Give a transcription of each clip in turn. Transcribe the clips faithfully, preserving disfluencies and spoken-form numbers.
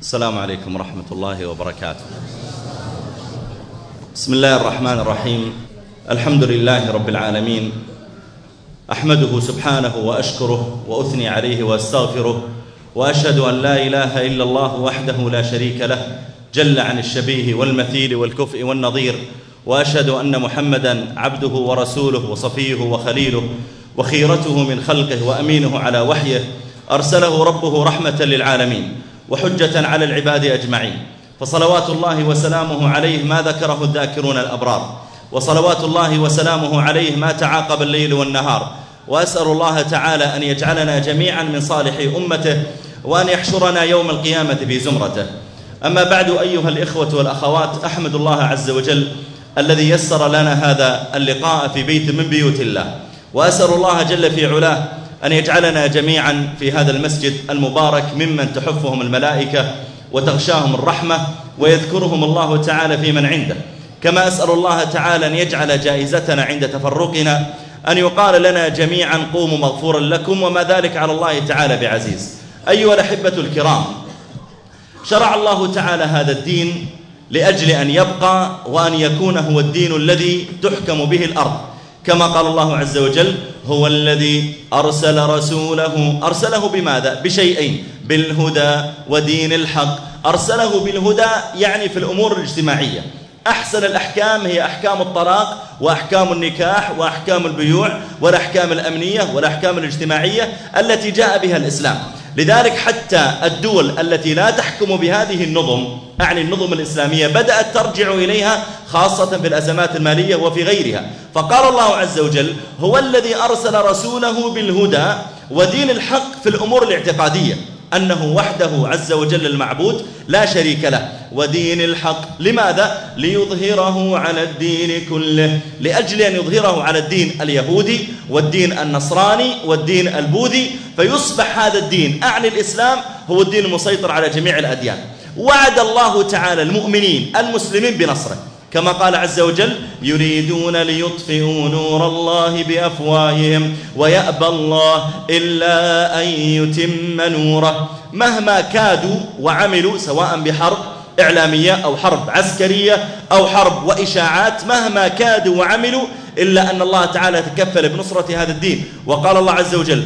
السلام عليكم ورحمة الله وبركاته. بسم الله الرحمن الرحيم. الحمد لله رب العالمين، أحمده سبحانه وأشكره وأثني عليه وأستغفره، وأشهد أن لا إله إلا الله وحده لا شريك له جل عن الشبيه والمثيل والكفء والنظير، وأشهد أن محمدًا عبده ورسوله وصفيه وخليله وخيرته من خلقه وأمينه على وحيه، أرسله ربه رحمة للعالمين وحجة على العباد أجمعين، فصلوات الله وسلامه عليه ما ذكره الذاكرون الأبرار، وصلوات الله وسلامه عليه ما تعاقب الليل والنهار. وأسأل الله تعالى أن يجعلنا جميعا من صالح أمته، وأن يحشرنا يوم القيامة في زمرته. أما بعد، أيها الإخوة والأخوات، أحمد الله عز وجل الذي يسر لنا هذا اللقاء في بيت من بيوت الله، وأسأل الله جل في علاه أن يجعلنا جميعا في هذا المسجد المبارك ممن تحفهم الملائكة وتغشاهم الرحمة ويذكرهم الله تعالى في من عنده. كما أسأل الله تعالى أن يجعل جائزتنا عند تفرقنا أن يقال لنا جميعا قوموا مغفورا لكم، وما ذلك على الله تعالى بعزيز. أيها الأحبة الكرام، شرع الله تعالى هذا الدين لأجل أن يبقى وأن يكون هو الدين الذي تحكم به الأرض، كما قال الله عز وجل: هو الذي أرسل رسوله. أرسله بماذا؟ بشيئين: بالهدى ودين الحق. أرسله بالهدى يعني في الأمور الاجتماعية. أحسن الأحكام هي أحكام الطلاق وأحكام النكاح وأحكام البيوع والأحكام الأمنية والأحكام الاجتماعية التي جاء بها الإسلام. لذلك حتى الدول التي لا تحكم بهذه النظم، أعني النظم الإسلامية، بدأت ترجع إليها خاصة في الأزمات المالية وفي غيرها. فقال الله عز وجل: هو الذي أرسل رسوله بالهدى ودين الحق في الأمور الاعتقادية، أنه وحده عز وجل المعبود لا شريك له، ودين الحق. لماذا؟ ليظهره على الدين كله، لأجل أن يظهره على الدين اليهودي والدين النصراني والدين البوذي، فيصبح هذا الدين، أعني الإسلام، هو الدين المسيطر على جميع الأديان. وعد الله تعالى المؤمنين المسلمين بنصره، كما قال عز وجل: يريدون ليطفئوا نور الله بأفواههم ويأبى الله إلا أن يتم نوره. مهما كادوا وعملوا، سواء بحرب إعلامية أو حرب عسكرية أو حرب وإشاعات، مهما كادوا وعملوا إلا أن الله تعالى تكفل بنصرة هذا الدين. وقال الله عز وجل: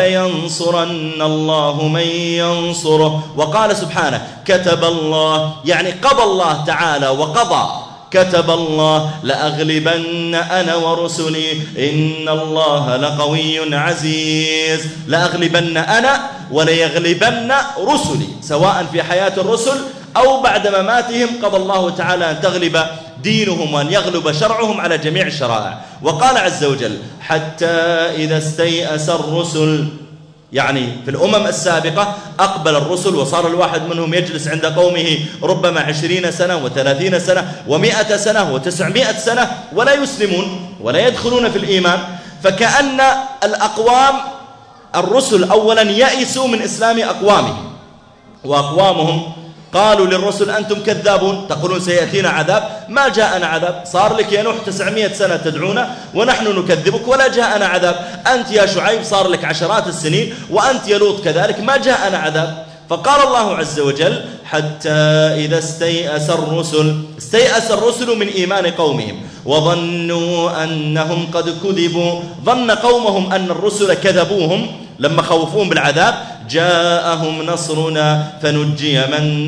ولينصرن الله من ينصره. وقال سبحانه: كتب الله، يعني قضى الله تعالى وقضى، كتب الله لأغلبن أنا ورسلي إن الله لقوي عزيز. لأغلبن أنا وليغلبن رسلي، سواء في حياة الرسل أو بعد مماتهم، قضى الله تعالى أن تغلب دينهم وأن يغلب شرعهم على جميع الشرائع. وقال عز وجل: حتى إذا استيأس الرسل، يعني في الأمم السابقة أقبل الرسل وصار الواحد منهم يجلس عند قومه ربما عشرين سنة وثلاثين سنة ومائة سنة وتسعمائة سنة ولا يسلمون ولا يدخلون في الإيمان. فكأن الأقوام الرسل أولا يئسوا من إسلام أقوامهم، وأقوامهم قالوا للرسل: أنتم كذابون، تقولون سيأتينا عذاب، ما جاءنا عذاب. صار لك يا نوح تسعمائة سنة تدعونا ونحن نكذبك ولا جاءنا عذاب. أنت يا شعيب صار لك عشرات السنين، وأنت يا لوط كذلك، ما جاءنا عذاب. فقال الله عز وجل: حتى إذا استيأس الرسل. استيأس الرسل من إيمان قومهم وظنوا أنهم قد كذبوا. ظن قومهم أن الرسل كذبوهم لما خوفوهم بالعذاب. جاءهم نصرنا فنجي من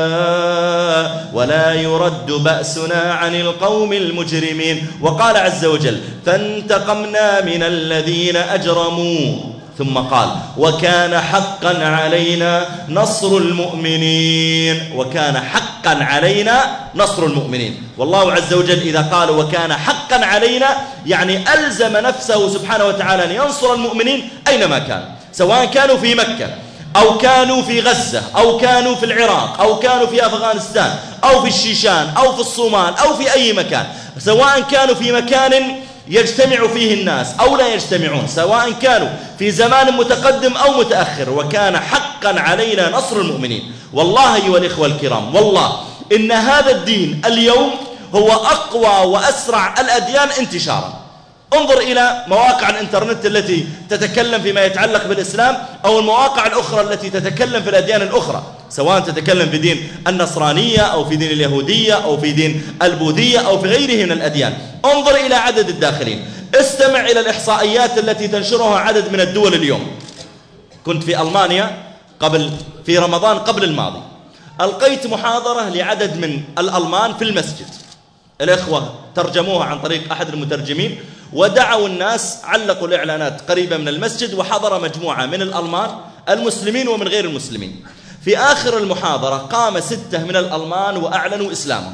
نشاء ولا يرد بأسنا عن القوم المجرمين. وقال عز وجل: فانتقمنا من الذين أجرموا. ثم قال: وكان حقا علينا نصر المؤمنين. وكان حقا علينا نصر المؤمنين. والله عز وجل إذا قال وكان حقا علينا، يعني ألزم نفسه سبحانه وتعالى أن ينصر المؤمنين أينما كان، سواء كانوا في مكة أو كانوا في غزة أو كانوا في العراق أو كانوا في أفغانستان أو في الشيشان أو في الصومال أو في أي مكان، سواء كانوا في مكان يجتمع فيه الناس أو لا يجتمعون، سواء كانوا في زمان متقدم أو متأخر. وكان حقا علينا نصر المؤمنين. والله أيها الإخوة الكرام، والله إن هذا الدين اليوم هو أقوى وأسرع الأديان انتشارا. انظر إلى مواقع الإنترنت التي تتكلم فيما يتعلق بالإسلام، أو المواقع الأخرى التي تتكلم في الأديان الأخرى. سواء تتكلم في دين النصرانية أو في دين اليهودية أو في دين البوذية أو في غيره من الأديان. انظر إلى عدد الداخلين، استمع إلى الإحصائيات التي تنشرها عدد من الدول اليوم. كنت في ألمانيا قبل في رمضان قبل الماضي، ألقيت محاضرة لعدد من الألمان في المسجد، الإخوة ترجموها عن طريق أحد المترجمين، ودعوا الناس، علقوا الإعلانات قريبة من المسجد، وحضر مجموعة من الألمان المسلمين ومن غير المسلمين. في آخر المحاضرة قام ستة من الألمان وأعلنوا إسلامهم،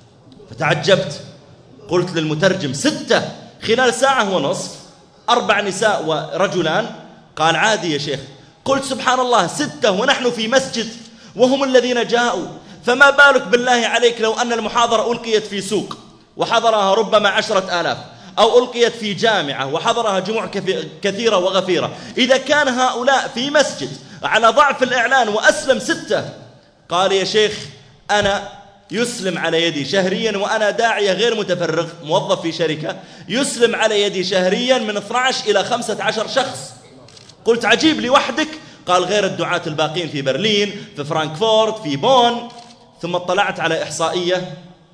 فتعجبت، قلت للمترجم: ستة خلال ساعة ونصف، أربع نساء ورجلان؟ قال: عادي يا شيخ. قلت: سبحان الله، ستة ونحن في مسجد وهم الذين جاءوا، فما بالك بالله عليك لو أن المحاضرة ألقيت في سوق وحضرها ربما عشرة آلاف، أو ألقيت في جامعة وحضرها جموع كثيرة وغفيرة. إذا كان هؤلاء في مسجد على ضعف الإعلان وأسلم ستة. قال: يا شيخ أنا يسلم على يدي شهريا، وأنا داعية غير متفرغ موظف في شركة، يسلم على يدي شهريا من اثني عشر إلى خمسة عشر شخص. قلت: عجيب، لوحدك؟ قال: غير الدعاة الباقين في برلين، في فرانكفورت، في بون. ثم اطلعت على إحصائية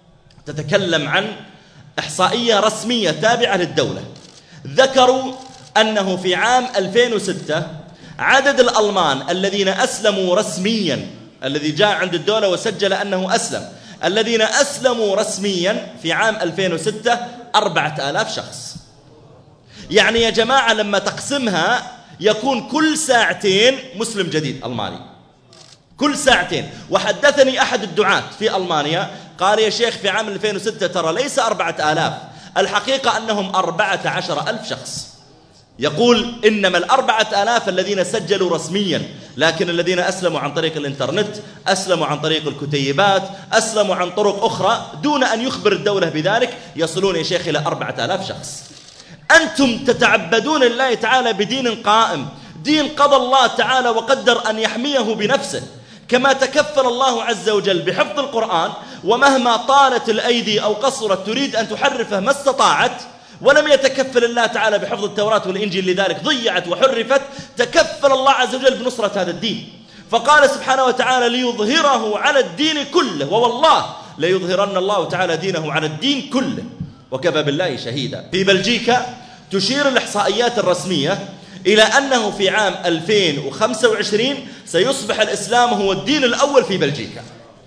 تتكلم عن إحصائية رسمية تابعة للدولة، ذكروا أنه في عام ألفين وستة عدد الألمان الذين أسلموا رسميا، الذي جاء عند الدولة وسجل أنه أسلم، الذين أسلموا رسميا في عام ألفين وستة أربعة آلاف شخص. يعني يا جماعة لما تقسمها يكون كل ساعتين مسلم جديد ألماني، كل ساعتين. وحدثني أحد الدعاة في ألمانيا قال: يا شيخ في عام ألفين وستة ترى ليس أربعة آلاف، الحقيقة أنهم أربعة عشر ألف شخص. يقول: إنما الأربعة آلاف الذين سجلوا رسميا، لكن الذين أسلموا عن طريق الإنترنت، أسلموا عن طريق الكتيبات، أسلموا عن طرق أخرى دون أن يخبر الدولة بذلك، يصلون يا شيخ إلى أربعة آلاف شخص. أنتم تتعبدون لله تعالى بدين قائم، دين قضى الله تعالى وقدر أن يحميه بنفسه، كما تكفل الله عز وجل بحفظ القرآن، ومهما طالت الأيدي أو قصرت تريد أن تحرفه ما استطاعت، ولم يتكفل الله تعالى بحفظ التوراة والإنجيل لذلك ضيعت وحرفت. تكفل الله عز وجل بنصرة هذا الدين، فقال سبحانه وتعالى: ليظهره على الدين كله، ووالله ليظهرن الله تعالى دينه على الدين كله وكفى بالله شهيدا. في بلجيكا تشير الإحصائيات الرسمية إلى أنه في عام ألفين وخمسة وعشرين سيصبح الإسلام هو الدين الأول في بلجيكا.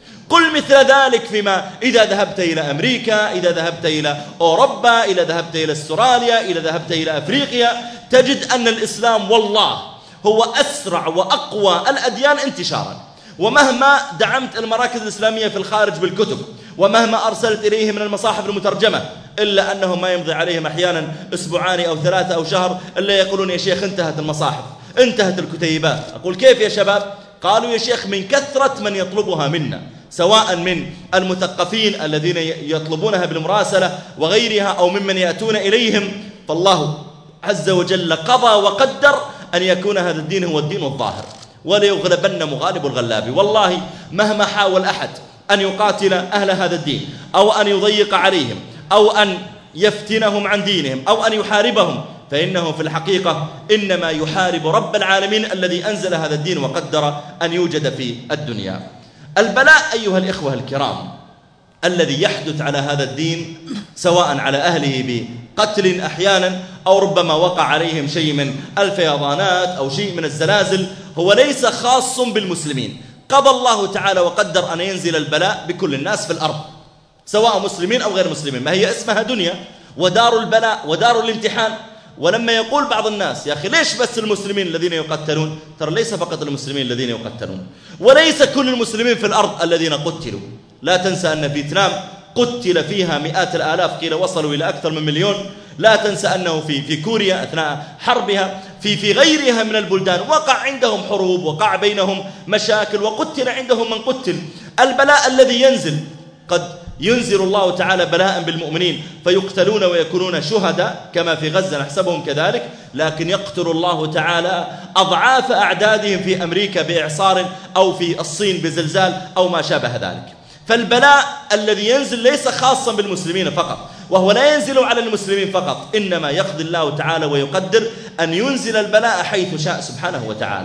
قل مثل ذلك فيما إذا ذهبت إلى أمريكا، إذا ذهبت إلى أوروبا، إذا ذهبت إلى استراليا، إذا ذهبت إلى أفريقيا، تجد أن الإسلام والله هو أسرع وأقوى الأديان انتشارا. ومهما دعمت المراكز الإسلامية في الخارج بالكتب، ومهما أرسلت إليه من المصاحف المترجمة، إلا أنه ما يمضي عليهم أحيانا أسبوعان أو ثلاثة أو شهر إلا يقولون: يا شيخ انتهت المصاحف، انتهت الكتيبات. أقول: كيف يا شباب؟ قالوا: يا شيخ من كثرة من يطلبها منا، سواء من المثقفين الذين يطلبونها بالمراسلة وغيرها، أو ممن يأتون إليهم، فالله عز وجل قضى وقدر أن يكون هذا الدين هو الدين الظاهر، وليغلبن مغالب الغلاب. والله مهما حاول أحد أن يقاتل أهل هذا الدين، أو أن يضيق عليهم، أو أن يفتنهم عن دينهم، أو أن يحاربهم، فإنه في الحقيقة إنما يحارب رب العالمين الذي أنزل هذا الدين وقدر أن يوجد في الدنيا. البلاء أيها الإخوة الكرام الذي يحدث على هذا الدين، سواء على أهله بقتل أحيانا، أو ربما وقع عليهم شيء من الفيضانات أو شيء من الزلازل، هو ليس خاص بالمسلمين. قضى الله تعالى وقدر أن ينزل البلاء بكل الناس في الأرض، سواء مسلمين أو غير مسلمين، ما هي اسمها دنيا ودار البلاء ودار الامتحان. ولما يقول بعض الناس: يا أخي ليش بس المسلمين الذين يقتلون؟ ترى ليس فقط المسلمين الذين يقتلون، وليس كل المسلمين في الأرض الذين قتلوا. لا تنسى أن فيتنام قتل فيها مئات الآلاف، قيل وصلوا إلى أكثر من مليون. لا تنسى أنه في في كوريا أثناء حربها، في في غيرها من البلدان وقع عندهم حروب، وقع بينهم مشاكل، وقتل عندهم من قتل. البلاء الذي ينزل، قد ينزل الله تعالى بلاء بالمؤمنين فيقتلون ويكونون شهداء كما في غزة نحسبهم كذلك، لكن يقتل الله تعالى أضعاف أعدادهم في أمريكا بإعصار، أو في الصين بزلزال، أو ما شابه ذلك. فالبلاء الذي ينزل ليس خاصا بالمسلمين فقط، وهو لا ينزل على المسلمين فقط، إنما يقضي الله تعالى ويقدر أن ينزل البلاء حيث شاء سبحانه وتعالى.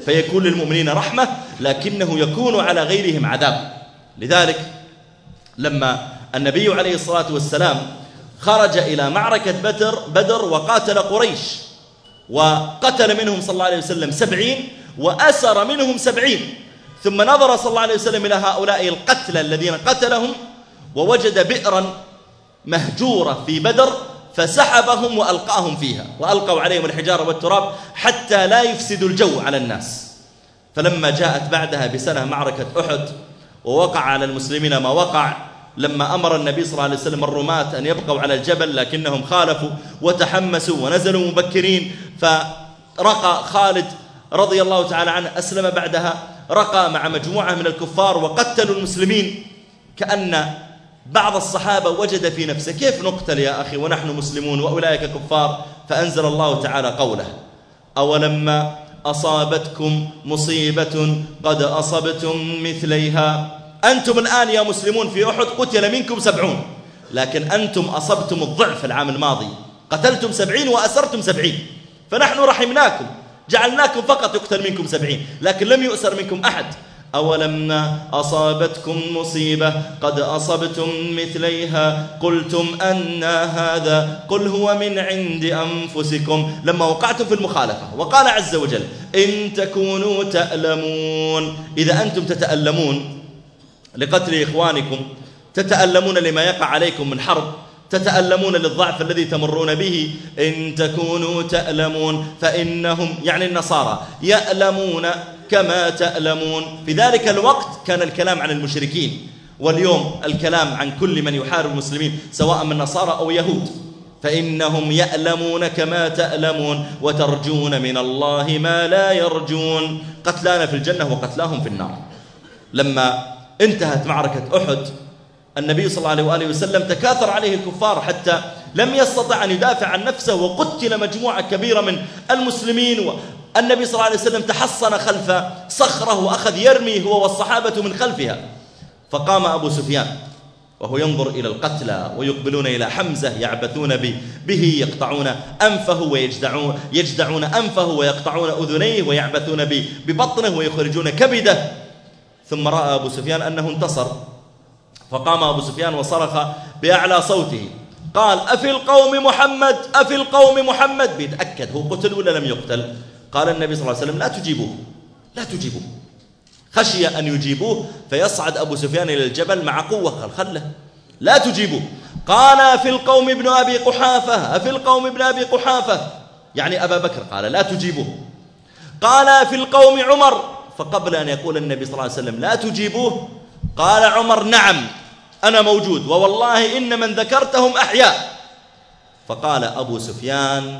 فيكون للمؤمنين رحمة، لكنه يكون على غيرهم عذاب. لذلك لما النبي عليه الصلاة والسلام خرج إلى معركة بدر, بدر وقاتل قريش، وقتل منهم صلى الله عليه وسلم سبعين وأسر منهم سبعين، ثم نظر صلى الله عليه وسلم إلى هؤلاء القتلى الذين قتلهم ووجد بئرا مهجورة في بدر فسحبهم وألقاهم فيها، وألقوا عليهم الحجارة والتراب حتى لا يفسدوا الجو على الناس. فلما جاءت بعدها بسنة معركة أحد ووقع على المسلمين ما وقع، لما أمر النبي صلى الله عليه وسلم الرماة أن يبقوا على الجبل لكنهم خالفوا وتحمسوا ونزلوا مبكرين، فرقى خالد رضي الله تعالى عنه أسلم بعدها، رقى مع مجموعة من الكفار وقتلوا المسلمين. كأن بعض الصحابة وجد في نفسه كيف نقتل يا أخي ونحن مسلمون وأولئك كفار، فأنزل الله تعالى قوله: أولما أصابتكم مصيبة قد أصبتم مثليها. أنتم الآن يا مسلمون في أحد قتل منكم سبعون، لكن أنتم أصبتم الضعف العام الماضي، قتلتم سبعين وأسرتم سبعين، فنحن رحمناكم جعلناكم فقط يقتل منكم سبعين، لكن لم يؤسر منكم أحد. أولما أصابتكم مصيبة قد أصبتم مثليها قلتم أن هذا قل هو من عند أنفسكم، لما وقعتم في المخالفة. وقال عز وجل: إن تكونوا تألمون، إذا أنتم تتألمون لقتل إخوانكم، تتألمون لما يقع عليكم من حرب، تتألمون للضعف الذي تمرون به، إن تكونوا تألمون فإنهم يعني النصارى يألمون كما تألمون. في ذلك الوقت كان الكلام عن المشركين، واليوم الكلام عن كل من يحارب المسلمين سواء من نصارى أو يهود. فإنهم يألمون كما تألمون وترجون من الله ما لا يرجون. قتلانا في الجنة وقتلاهم في النار. لما انتهت معركة أحد النبي صلى الله عليه وآله وسلم تكاثر عليه الكفار حتى لم يستطع أن يدافع عن نفسه، وقتل مجموعة كبيرة من المسلمين، والنبي صلى الله عليه وسلم تحصن خلف صخرة وأخذ يرمي هو والصحابة من خلفها. فقام أبو سفيان وهو ينظر إلى القتلى ويقبلون إلى حمزة يعبثون به، يقطعون أنفه ويجدعون يجدعون أنفه ويقطعون أذنيه ويعبثون ببطنه ويخرجون كبده. ثم رأى أبو سفيان أنه انتصر، فقام أبو سفيان وصرخ بأعلى صوته قال: أفي القوم محمد، أفي القوم محمد. بيتأكد هو قتل ولا لم يقتل. قال النبي صلى الله عليه وسلم: لا تجيبوه، لا تجيبوه. خشي أن يجيبوه فيصعد أبو سفيان إلى الجبل مع قوة، قال: خله لا تجيبوه. قال: أفي القوم ابن أبي قحافة، أفي القوم ابن أبي قحافة، يعني أبا بكر. قال: لا تجيبوه. قال: أفي القوم عمر. فقبل أن يقول النبي صلى الله عليه وسلم لا تجيبوه قال عمر: نعم أنا موجود، ووالله إن من ذكرتهم أحياء. فقال أبو سفيان: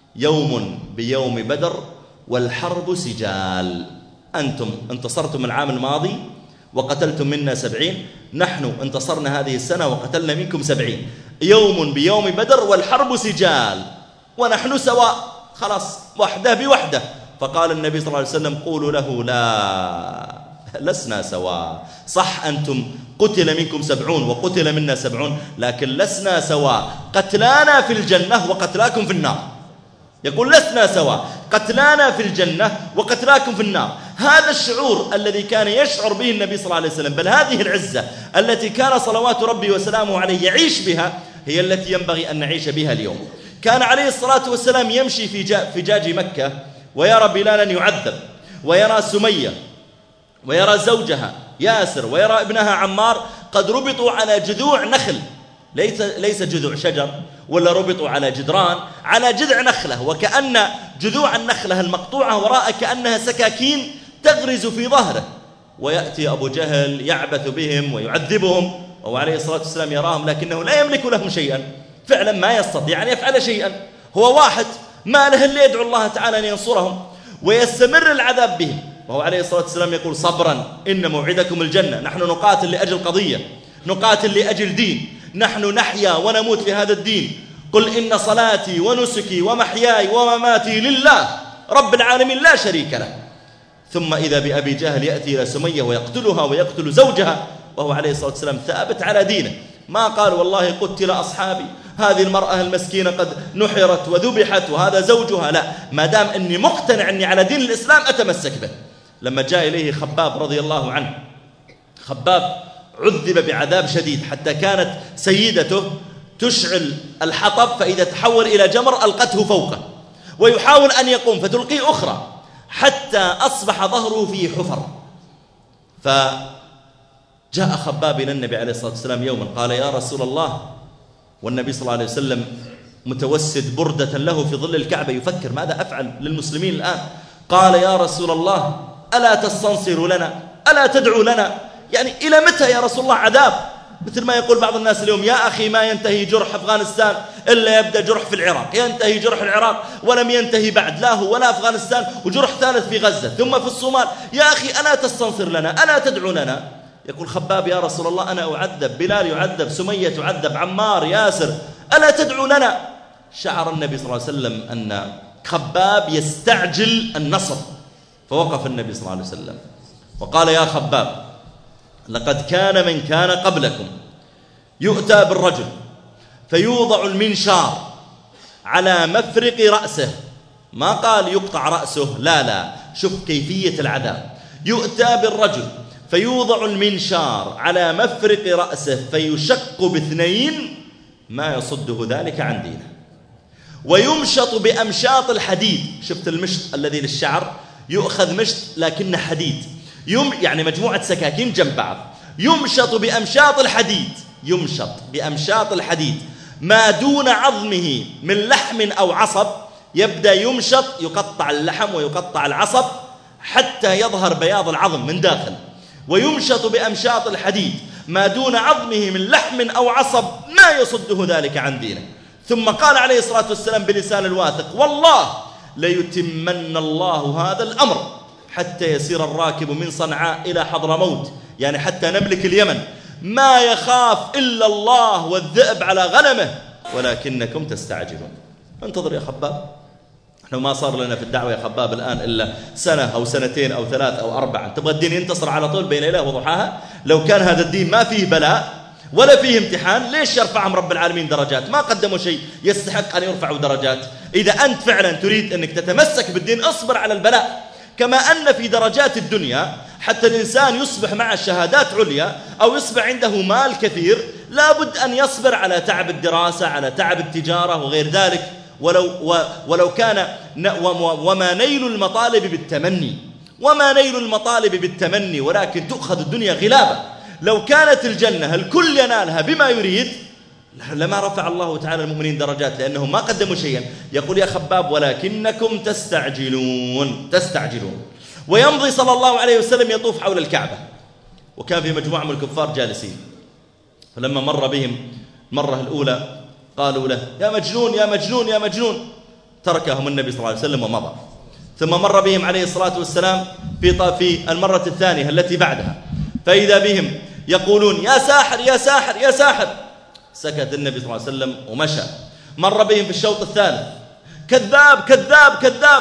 يوم بيوم بدر والحرب سجال. أنتم انتصرتم العام الماضي وقتلتم منا سبعين، نحن انتصرنا هذه السنة وقتلنا منكم سبعين. يوم بيوم بدر والحرب سجال، ونحن سواء، خلاص وحده بوحده. فقال النبي صلى الله عليه وسلم: قولوا له لا، لسنا سواء. صح أنتم قتل منكم سبعون وقتل منا سبعون، لكن لسنا سواء، قتلانا في الجنة وقتلاكم في النار. يقول: لسنا سواء، قتلانا في الجنة وقتلاكم في النار. هذا الشعور الذي كان يشعر به النبي صلى الله عليه وسلم، بل هذه العزة التي كان صلوات ربي وسلامه عليه يعيش بها، هي التي ينبغي أن نعيش بها اليوم. كان عليه الصلاة والسلام يمشي في فجاج مكة ويرى بلالا يعذب، ويرى سمية، ويرى زوجها ياسر، ويرى ابنها عمار قد ربطوا على جذوع نخل، ليس ليس جذوع شجر ولا ربطوا على جدران، على جذع نخلة، وكأن جذوع النخلة المقطوعة وراء كأنها سكاكين تغرز في ظهره. ويأتي أبو جهل يعبث بهم ويعذبهم، وهو عليه الصلاة والسلام يراهم لكنه لا يملك لهم شيئا، فعلا ما يستطيع أن يفعل شيئا، هو واحد ما له إلا يدعو الله تعالى أن ينصرهم، ويستمر العذاب بهم. وهو عليه الصلاة والسلام يقول: صبرا إن موعدكم الجنة. نحن نقاتل لأجل قضية، نقاتل لأجل دين، نحن نحيا ونموت في هذا الدين. قل إن صلاتي ونسكي ومحياي ومماتي لله رب العالمين لا شريك له. ثم إذا بأبي جهل يأتي إلى سمية ويقتلها ويقتل زوجها، وهو عليه الصلاة والسلام ثابت على دينه. ما قال والله قتل أصحابي، هذه المرأة المسكينة قد نحرت وذبحت وهذا زوجها، لا، ما دام أني مقتنع أني على دين الإسلام أتمسك به. لما جاء إليه خباب رضي الله عنه، خباب عذب بعذاب شديد حتى كانت سيدته تشعل الحطب، فإذا تحول إلى جمر ألقته فوقه ويحاول أن يقوم فتلقيه أخرى حتى أصبح ظهره فيه حفر. فجاء خباب إلى النبي عليه الصلاة والسلام يوما قال يا رسول الله، والنبي صلى الله عليه وسلم متوسد بردة له في ظل الكعبة يفكر ماذا أفعل للمسلمين الآن. قال يا رسول الله ألا تستنصر لنا، ألا تدعو لنا، يعني إلى متى يا رسول الله عذاب؟ مثل ما يقول بعض الناس اليوم يا أخي ما ينتهي جرح أفغانستان إلا يبدأ جرح في العراق، ينتهي جرح العراق ولم ينتهي بعد، لا هو ولا أفغانستان، وجرح ثالث في غزة ثم في الصومال. يا أخي ألا تستنصر لنا، ألا تدعو لنا؟ يقول خباب يا رسول الله أنا أعذب، بلال يعذب، سمية تعذب، عمار، ياسر، ألا تدعو لنا؟ شعر النبي صلى الله عليه وسلم أن خباب يستعجل النصر، فوقف النبي صلى الله عليه وسلم وقال يا خباب لقد كان من كان قبلكم يؤتى بالرجل فيوضع المنشار على مفرق رأسه، ما قال يقطع رأسه، لا لا، شوف كيفية العذاب، يؤتى بالرجل فيوضع المنشار على مفرق رأسه فيشق باثنين ما يصده ذلك عن دينه، ويمشط بأمشاط الحديد. شفت المشط الذي للشعر، يؤخذ مشط لكنه حديد، يم يعني مجموعة سكاكين جنب بعض، يمشط بأمشاط الحديد، يمشط بأمشاط الحديد ما دون عظمه من لحم أو عصب، يبدأ يمشط يقطع اللحم ويقطع العصب حتى يظهر بياض العظم من داخل، ويمشط بأمشاط الحديد ما دون عظمه من لحم أو عصب ما يصده ذلك عن دينه. ثم قال عليه الصلاة والسلام بلسان الواثق والله ليتمن الله هذا الأمر حتى يسير الراكب من صنعاء إلى حضرموت، يعني حتى نملك اليمن، ما يخاف إلا الله والذئب على غنمه ولكنكم تستعجلون. انتظر يا خباب، احنا ما صار لنا في الدعوة يا خباب الآن إلا سنة أو سنتين أو ثلاث أو أربعة، تبغى الدين ينتصر على طول بين ليلة وضحاها؟ لو كان هذا الدين ما فيه بلاء ولا فيه امتحان ليش يرفعهم رب العالمين درجات؟ ما قدموا شيء يستحق أن يرفعوا درجات. إذا أنت فعلا تريد أنك تتمسك بالدين اصبر على البلاء، كما أن في درجات الدنيا حتى الإنسان يصبح مع الشهادات عليا أو يصبح عنده مال كثير لابد أن يصبر على تعب الدراسة، على تعب التجارة وغير ذلك، ولو, ولو كان وما نيل المطالب بالتمني، وما نيل المطالب بالتمني ولكن تؤخذ الدنيا غلابة. لو كانت الجنة الكل ينالها بما يريد لما رفع الله تعالى المؤمنين درجات لأنهم ما قدموا شيئا. يقول يا خباب ولكنكم تستعجلون تستعجلون. ويمضي صلى الله عليه وسلم يطوف حول الكعبة، وكان في مجموعة من الكفار جالسين، فلما مر بهم المرة الأولى قالوا له يا مجنون يا مجنون يا مجنون، تركهم النبي صلى الله عليه وسلم ومضى. ثم مر بهم عليه الصلاة والسلام في في المرة الثانية التي بعدها، فإذا بهم يقولون يا ساحر يا ساحر يا ساحر، سكت النبي صلى الله عليه وسلم ومشى. مر بهم في الشوط الثالث كذاب كذاب كذاب،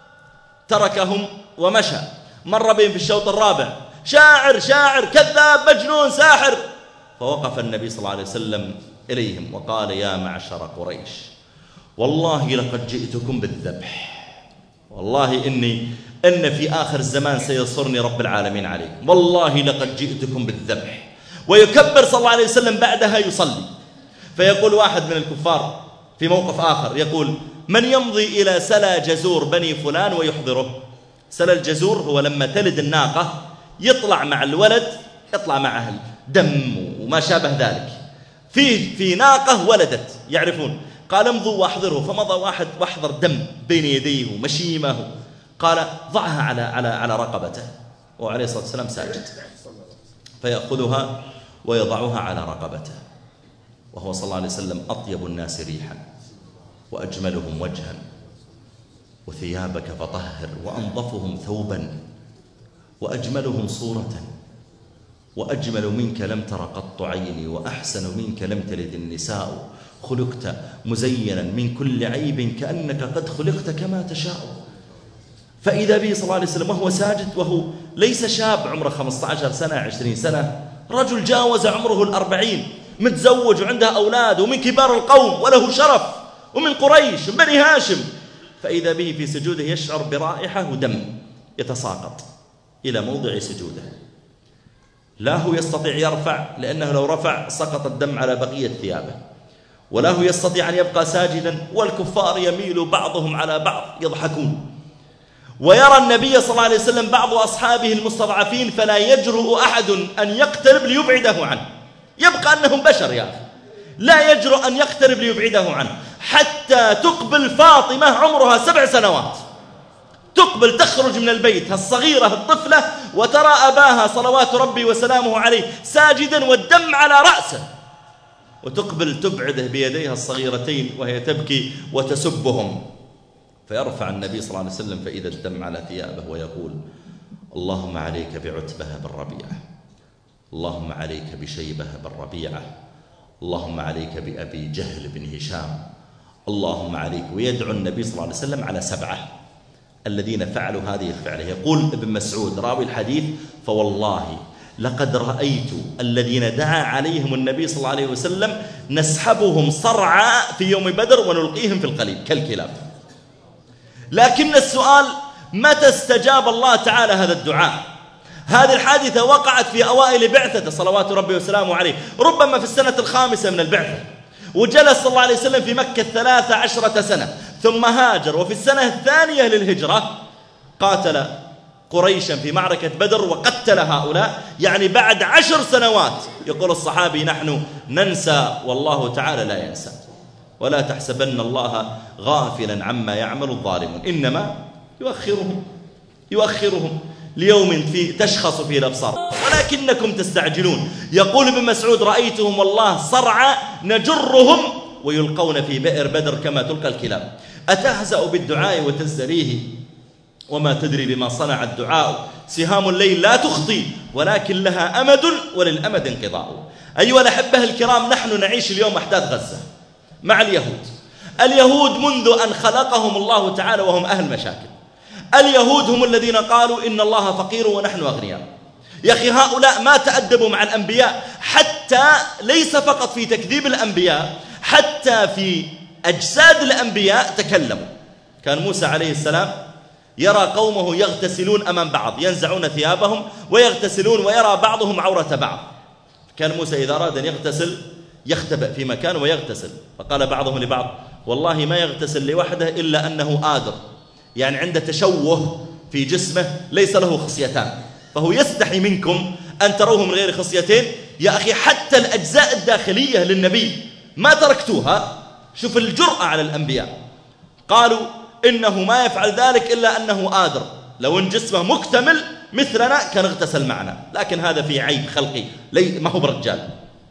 تركهم ومشى. مر بهم في الشوط الرابع شاعر شاعر كذاب مجنون ساحر، فوقف النبي صلى الله عليه وسلم إليهم وقال يا معشر قريش والله لقد جئتكم بالذبح، والله إني إن في آخر الزمان سينصرني رب العالمين عليكم، والله لقد جئتكم بالذبح. ويكبر صلى الله عليه وسلم بعدها يصلي، فيقول واحد من الكفار في موقف آخر يقول من يمضي إلى سلى جزور بني فلان ويحضره؟ سلى الجزور هو لما تلد الناقة يطلع مع الولد يطلع معها دم وما شابه ذلك، في في ناقة ولدت يعرفون، قال امضوا واحضره، فمضى واحد واحضر دم بين يديه ومشيمه، قال ضعها على على على رقبته وعليه الصلاة والسلام ساجد، فيأخذها ويضعها على رقبته، وهو صلى الله عليه وسلم أطيب الناس ريحا وأجملهم وجها، وثيابك فطهر، وأنظفهم ثوبا وأجملهم صورة، وأجمل منك لم تر قط عيني، وأحسن منك لم تلد النساء، خلقت مزينا من كل عيب كأنك قد خلقت كما تشاء. فإذا به صلى الله عليه وسلم وهو ساجد، وهو ليس شاب عمره خمسة عشر سنة عشرين سنة، رجل جاوز عمره الأربعين، متزوج وعنده أولاد ومن كبار القوم وله شرف ومن قريش من بني هاشم، فإذا به في سجوده يشعر برائحة ودم يتساقط إلى موضع سجوده. لا هو يستطيع يرفع لأنه لو رفع سقط الدم على بقية ثيابه، ولا هو يستطيع أن يبقى ساجدا، والكفار يميل بعضهم على بعض يضحكون. ويرى النبي صلى الله عليه وسلم بعض أصحابه المستضعفين فلا يجرؤ أحد أن يقترب ليبعده عنه، يبقى أنهم بشر يا أخي، لا يجرؤ أن يقترب ليبعده عنه، حتى تقبل فاطمة عمرها سبع سنوات، تقبل تخرج من البيت الصغيرة الطفلة وترى أباها صلوات ربي وسلامه عليه ساجدا والدم على رأسه، وتقبل تبعده بيديها الصغيرتين وهي تبكي وتسبهم، فيرفع النبي صلى الله عليه وسلم فإذا الدم على ثيابه ويقول: اللهم عليك بعتبة بن ربيعة، اللهم عليك بشيبة بن ربيعة، اللهم عليك بأبي جهل بن هشام، اللهم عليك. ويدعو النبي صلى الله عليه وسلم على سبعة الذين فعلوا هذه الفعلة. يقول ابن مسعود راوي الحديث: فوالله لقد رأيت الذين دعا عليهم النبي صلى الله عليه وسلم نسحبهم صرعى في يوم بدر ونلقيهم في القليب كالكلاب. لكن السؤال: متى استجاب الله تعالى هذا الدعاء؟ هذه الحادثة وقعت في أوائل بعثته صلوات ربي وسلامه عليه، ربما في السنة الخامسة من البعثة، وجلس صلى الله عليه وسلم في مكة ثلاث عشرة سنة، ثم هاجر، وفي السنة الثانية للهجرة قاتل قريشا في معركة بدر وقتل هؤلاء، يعني بعد عشر سنوات. يقول الصحابي: نحن ننسى والله تعالى لا ينسى، ولا تحسبن الله غافلا عما يعمل الظالمون، إنما يؤخرهم يؤخرهم ليوم فيه تشخص فيه الأبصار ولكنكم تستعجلون. يقول ابن مسعود: رأيتهم والله صرعى نجرهم ويلقون في بئر بدر كما تلقى الكلاب. أتهزأ بالدعاء وتزدريه وما تدري بما صنع الدعاء، سهام الليل لا تخطي ولكن لها أمد وللأمد انقضاء. أيها الأحبة الكرام، نحن نعيش اليوم أحداث غزة مع اليهود. اليهود منذ أن خلقهم الله تعالى وهم أهل مشاكل. اليهود هم الذين قالوا إن الله فقير ونحن أغنياء. يا أخي هؤلاء ما تأدبوا مع الأنبياء، حتى ليس فقط في تكذيب الأنبياء، حتى في أجساد الأنبياء تكلموا. كان موسى عليه السلام يرى قومه يغتسلون أمام بعض، ينزعون ثيابهم ويغتسلون ويرى بعضهم عورة بعض. كان موسى إذا أراد أن يغتسل يختبئ في مكان ويغتسل، فقال بعضهم لبعض: والله ما يغتسل لوحده إلا أنه آدر، يعني عنده تشوه في جسمه ليس له خصيتان، فهو يستحي منكم أن تروه من غير خصيتين. يا أخي حتى الأجزاء الداخلية للنبي ما تركتوها. شوف الجرأة على الأنبياء، قالوا إنه ما يفعل ذلك إلا أنه آدر، لو إن جسمه مكتمل مثلنا كان اغتسل معنا، لكن هذا فيه عيب خلقي ما هو برجال.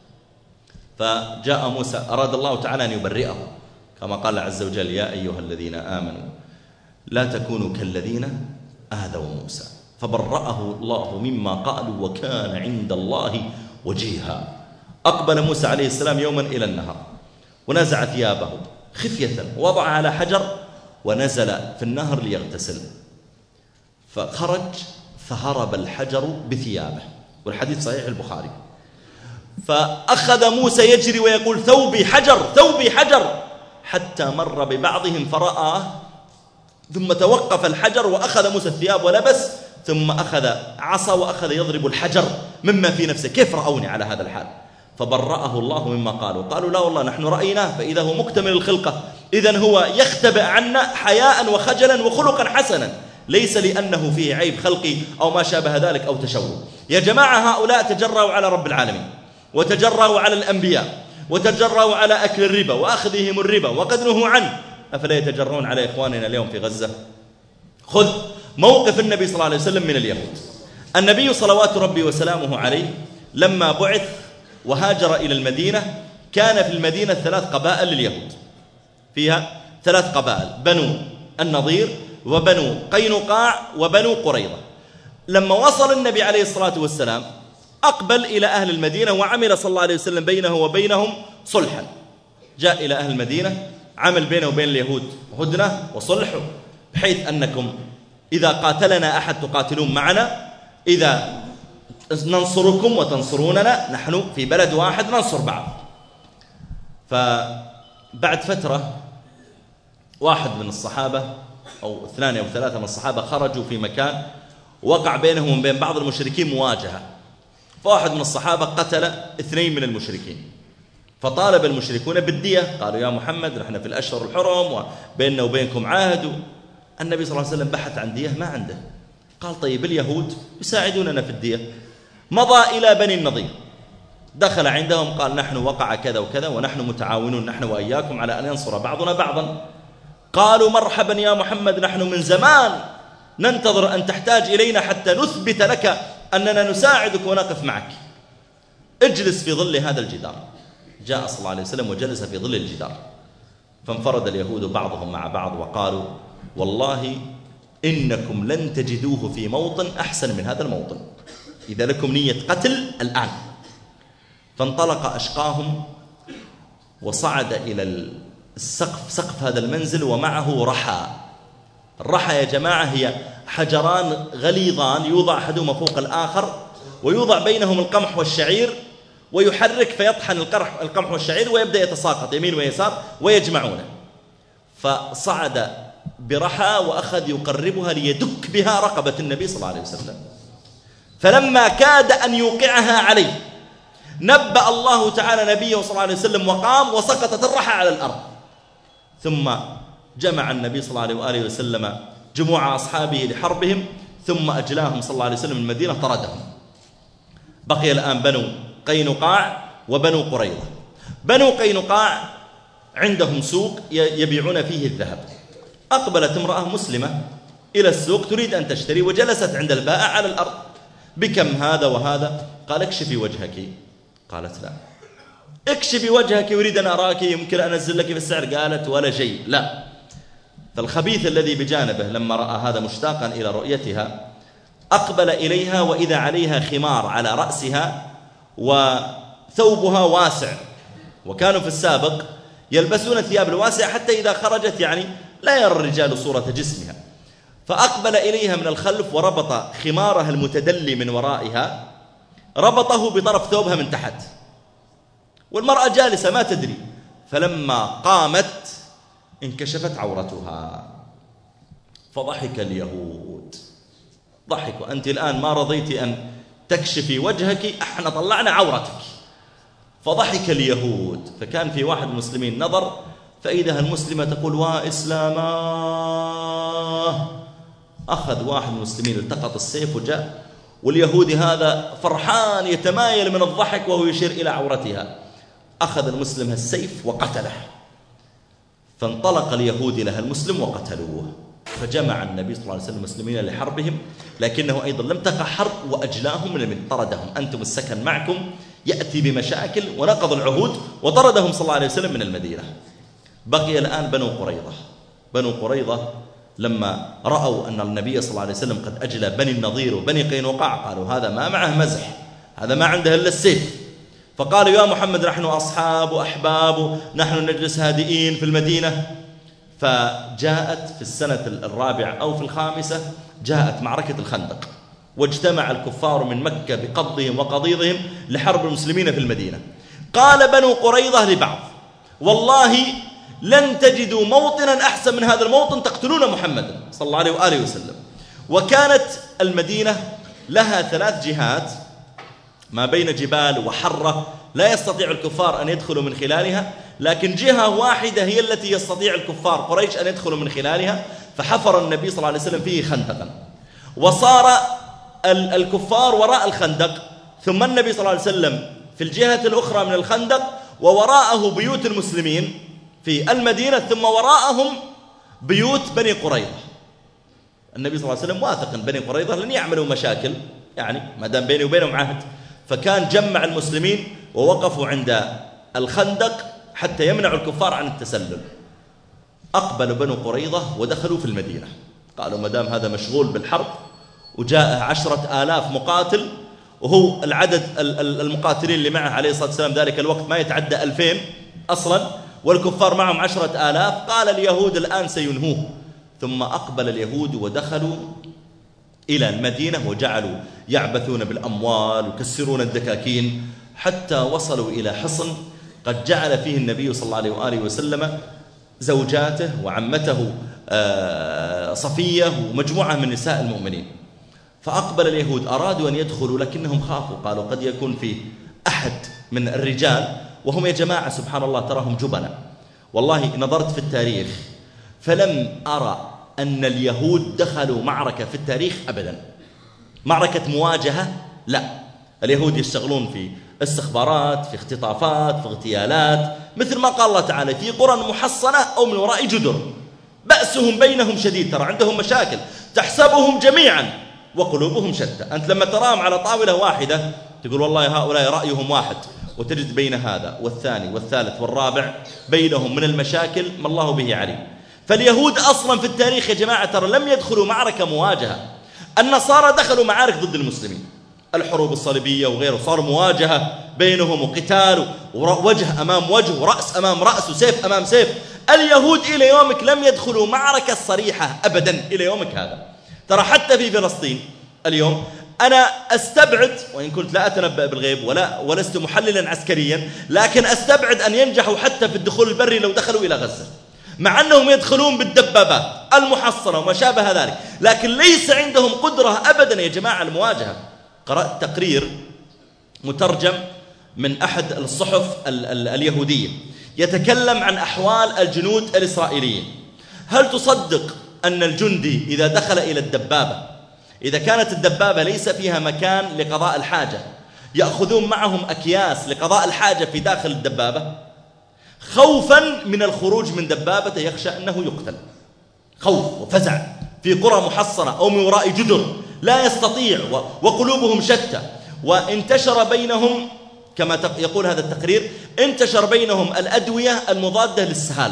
فجاء موسى، أراد الله تعالى أن يبرئه كما قال عز وجل: يا أيها الذين آمنوا لا تكونوا كالذين آذوا موسى فبرأه الله مما قالوا وكان عند الله وجيها. أقبل موسى عليه السلام يوما إلى النهر ونزع ثيابه خفية ووضع على حجر ونزل في النهر ليغتسل، فخرج فهرب الحجر بثيابه، والحديث صحيح البخاري. فأخذ موسى يجري ويقول: ثوبي حجر ثوبي حجر، حتى مر ببعضهم فرآه، ثم توقف الحجر وأخذ موسى الثياب ولبس، ثم أخذ عصا وأخذ يضرب الحجر مما في نفسه: كيف رأوني على هذا الحال؟ فبرأه الله مما قالوا. قالوا: لا والله نحن رأيناه فإذا هو مكتمل الخلقة، إذن هو يختبئ عنا حياء وخجلا وخلقا حسنا، ليس لأنه فيه عيب خلقي أو ما شابه ذلك أو تشوه. يا جماعة هؤلاء تجرأوا على رب العالمين، وتجرأوا على الأنبياء، وتجرأوا على أكل الربا وأخذهم الربا وقد نهوا عنه، أفلا يتجرؤون على إخواننا اليوم في غزة؟ خذ موقف النبي صلى الله عليه وسلم من اليهود. النبي صلوات ربي وسلامه عليه لما بعث وهاجر إلى المدينة كان في المدينة ثلاث قبائل لليهود، فيها ثلاث قبائل: بنو النضير وبنو قينقاع وبنو قريظة. لما وصل النبي عليه الصلاة والسلام أقبل إلى أهل المدينة وعمل صلى الله عليه وسلم بينه وبينهم صلحا. جاء إلى أهل المدينة عمل بينه وبين اليهود هدنة وصلح، بحيث أنكم إذا قاتلنا أحد تقاتلون معنا، إذا ننصركم وتنصروننا، نحن في بلد واحد ننصر بعض. فبعد فترة واحد من الصحابة أو اثنان أو ثلاثة من الصحابة خرجوا في مكان وقع بينهم وبين بعض المشركين مواجهة، فواحد من الصحابة قتل اثنين من المشركين، فطالب المشركون بالدية، قالوا يا محمد نحن في الأشهر الحرم وبيننا وبينكم عهد. النبي صلى الله عليه وسلم بحث عن دية ما عنده، قال طيب اليهود يساعدوننا في الدية. مضى إلى بني النضير، دخل عندهم قال نحن وقع كذا وكذا ونحن متعاونون نحن وإياكم على أن ينصر بعضنا بعضا. قالوا مرحبا يا محمد، نحن من زمان ننتظر أن تحتاج إلينا حتى نثبت لك أننا نساعدك ونقف معك، اجلس في ظل هذا الجدار. جاء صلى الله عليه وسلم وجلس في ظل الجدار، فانفرد اليهود بعضهم مع بعض وقالوا والله إنكم لن تجدوه في موطن أحسن من هذا الموطن، إذا لكم نية قتل الآن. فانطلق أشقاهم وصعد إلى السقف، سقف هذا المنزل، ومعه رحى. الرحى يا جماعة هي حجران غليظان يوضع أحدهما فوق الآخر ويوضع بينهم القمح والشعير ويحرك فيطحن القمح والشعير ويبدأ يتساقط يمين ويسار ويجمعونه. فصعد برحى وأخذ يقربها ليدك بها رقبة النبي صلى الله عليه وسلم، فلما كاد أن يوقعها عليه نبأ الله تعالى نبيه صلى الله عليه وسلم وقام وسقطت الرحى على الأرض. ثم جمع النبي صلى الله عليه وآله وسلم جموع أصحابه لحربهم، ثم أجلاهم صلى الله عليه وسلم من المدينة طردهم. بقي الآن بنو قينقاع وبنو قريظة. بنو قينقاع عندهم سوق يبيعون فيه الذهب. أقبلت امرأة مسلمة إلى السوق تريد أن تشتري، وجلست عند البائع على الأرض. بكم هذا وهذا؟ قال اكشفي وجهك. قالت لا. اكشفي وجهك أريد أن أراك، يمكن أنزل لك في السعر. قالت ولا شيء. لا. فالخبيث الذي بجانبه لما رأى هذا مشتاقا إلى رؤيتها أقبل إليها وإذا عليها خمار على رأسها وثوبها واسع، وكانوا في السابق يلبسون الثياب الواسعة حتى إذا خرجت يعني لا يرى الرجال صورة جسمها. فأقبل إليها من الخلف وربط خمارها المتدلي من ورائها، ربطه بطرف ثوبها من تحت، والمرأة جالسة ما تدري. فلما قامت انكشفت عورتها فضحك اليهود. ضحكوا. أنت الآن ما رضيت أن تكشفي وجهك، احنا طلعنا عورتك. فضحك اليهود. فكان في واحد من المسلمين نظر فإذا المسلمة تقول وإسلاما. أخذ واحد من المسلمين التقط السيف وجاء، واليهودي هذا فرحان يتمايل من الضحك وهو يشير إلى عورتها. أخذ المسلم السيف وقتله، فانطلق اليهودي لها المسلم وقتلوه. فجمع النبي صلى الله عليه وسلم المسلمين لحربهم، لكنه أيضا لم تقع حرب وأجلاهم من طردهم. أنتم السكن معكم، يأتي بمشاكل، ونقض العهود وطردهم صلى الله عليه وسلم من المدينة. بقي الآن بنو قريظة. بنو قريظة لما رأوا أن النبي صلى الله عليه وسلم قد أجلى بني النضير وبني قينقاع قالوا هذا ما معه مزح، هذا ما عنده إلا السيف. فقالوا يا محمد نحن أصحاب وأحباب، نحن نجلس هادئين في المدينة. فجاءت في السنة الرابعة أو في الخامسة جاءت معركة الخندق، واجتمع الكفار من مكة بقضهم وقضيضهم لحرب المسلمين في المدينة. قال بنو قريظة لبعض والله لن تجدوا موطنا أحسن من هذا الموطن تقتلون محمدا صلى الله عليه وآله وسلم. وكانت المدينة لها ثلاث جهات ما بين جبال وحرة لا يستطيع الكفار أن يدخلوا من خلالها، لكن جهة واحدة هي التي يستطيع الكفار قريش أن يدخلوا من خلالها. فحفر النبي صلى الله عليه وسلم فيه خندقا، وصار الكفار وراء الخندق، ثم النبي صلى الله عليه وسلم في الجهة الأخرى من الخندق، ووراءه بيوت المسلمين في المدينة، ثم وراءهم بيوت بني قريظة. النبي صلى الله عليه وسلم واثق أن بني قريظة لن يعملوا مشاكل، يعني ما دام بيني وبينهم عهد. فكان جمع المسلمين ووقفوا عند الخندق حتى يمنعوا الكفار عن التسلل. أقبلوا بنو قريظة ودخلوا في المدينة، قالوا ما دام هذا مشغول بالحرب وجاء عشرة آلاف مقاتل، وهو العدد المقاتلين اللي معه عليه الصلاة والسلام ذلك الوقت ما يتعدى ألفين أصلا، والكفار معهم عشرة آلاف. قال اليهود الآن سينهوه. ثم أقبل اليهود ودخلوا إلى المدينة وجعلوا يعبثون بالأموال ويكسرون الدكاكين، حتى وصلوا إلى حصن قد جعل فيه النبي صلى الله عليه وآله وسلم زوجاته وعمته صفية ومجموعة من نساء المؤمنين. فأقبل اليهود أرادوا أن يدخلوا لكنهم خافوا، قالوا قد يكون في أحد من الرجال، وهم يا جماعة سبحان الله تراهم جبنة. والله نظرت في التاريخ فلم أرى أن اليهود دخلوا معركة في التاريخ أبدا، معركة مواجهة لا. اليهود يشتغلون في استخبارات، في اختطافات، في اغتيالات، مثل ما قال الله تعالى في قرى محصنة أو من وراء جدر بأسهم بينهم شديد. ترى عندهم مشاكل، تحسبهم جميعا وقلوبهم شتى. أنت لما تراهم على طاولة واحدة تقول والله هؤلاء رأيهم واحد، وتجد بين هذا والثاني والثالث والرابع بينهم من المشاكل ما الله به عليم. فاليهود أصلا في التاريخ يا جماعة ترى لم يدخلوا معركة مواجهة. النصارى دخلوا معارك ضد المسلمين، الحروب الصليبية وغيره، صار مواجهة بينهم وقتال ووجه أمام وجه ورأس أمام رأس وسيف أمام سيف. اليهود إلى يومك لم يدخلوا معركة صريحة أبدا إلى يومك هذا. ترى حتى في فلسطين اليوم أنا أستبعد، وإن كنت لا أتنبأ بالغيب ولا ولست محللا عسكريا، لكن أستبعد أن ينجحوا حتى في الدخول البري لو دخلوا إلى غزة، مع أنهم يدخلون بالدبابات المحصنة وما شابه ذلك، لكن ليس عندهم قدرة أبدا يا جماعة المواجهة. قرأت تقرير مترجم من أحد الصحف ال ال اليهودية يتكلم عن أحوال الجنود الإسرائيليين. هل تصدق أن الجندي إذا دخل إلى الدبابة، إذا كانت الدبابة ليس فيها مكان لقضاء الحاجة، يأخذون معهم أكياس لقضاء الحاجة في داخل الدبابة خوفا من الخروج من دبابته، يخشى أنه يقتل. خوف وفزع في قرى محصنة أو من وراء جدر لا يستطيع، وقلوبهم شتى. وانتشر بينهم كما يقول هذا التقرير، انتشر بينهم الأدوية المضادة للسهال،